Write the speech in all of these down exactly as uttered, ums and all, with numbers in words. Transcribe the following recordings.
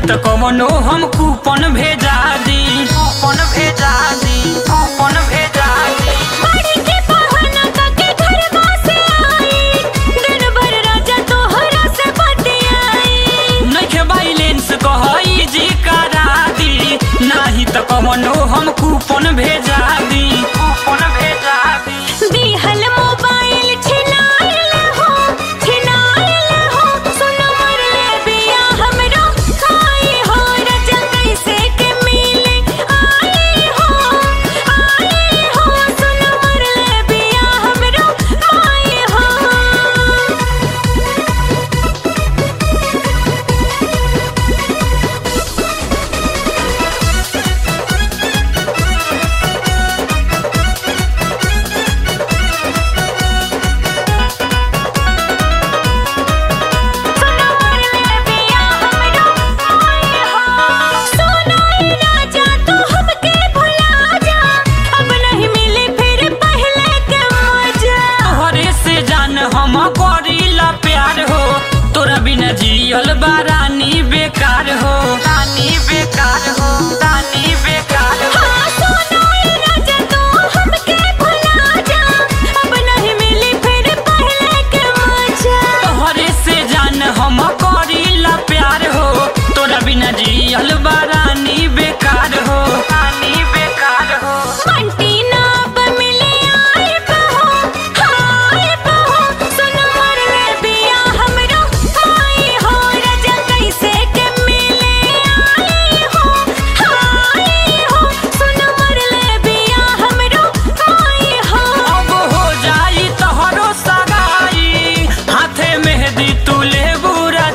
तो कौनो हम कूपन भेजा दी कूपन भेजा दी कूपन भेजा दी बड़ी के बहाना करके घरवा से आई दिन भर राजा तोहरा से बतियाई नइखे बैलेंस कहई जी करा दी नाही तो कौनो हम कूपन भेजा दी कूपन भेजा दी दिहल मोबाइल छिनाइल हो छिनाइल हो सुन मर ले बिया हमरो खाई हो राजा कैसे के मिले आई हो आई हो सुन मर ले बिया हमरो खाई हो जियल बारानी बेकार हो रानी बेकार हो रानी बेकार हो हाँ सोना ये राजा तू हमके भुला जा अब नहीं मिली फिर पहले के मजा तोहरे से जान हम करीला प्यार हो तोरा बिना जियल बारानी बेकार हो रानी बेकार हो बंटी ना अब मिले आए बहो हाय बहो सुन मर ले बिया हमरो आई हो राजा कैसे के मिले आई हो हाय हो सुन मर ले बिया हमरो आई हो अब हो जाई तोहरो सगाई हाथे मेहंदी तू ले बुरा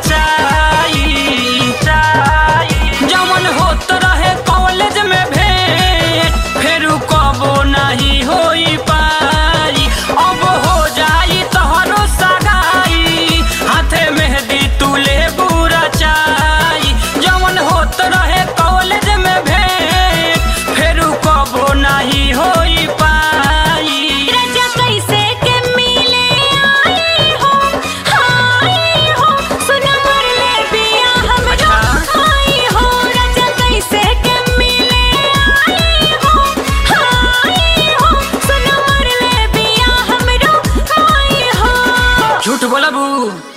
चाई चाई जमन होत रहे कॉलेज में भेंट फिर कबो नहीं होई पाई अब हो जाई तोहरो सगाई हाथे मेहंदी तू ले बुरा चाई जमन होत रहे कॉलेज में भेंट फिर कबो नहीं होई पाई राजा कैसे के मिले आई हो हाय हो सुन मर ले बिया हमरो आई हो राजा कैसे के मिले आई हो हाय हो सुन मर ले बिया हमरो आई हो झूठ बोलबू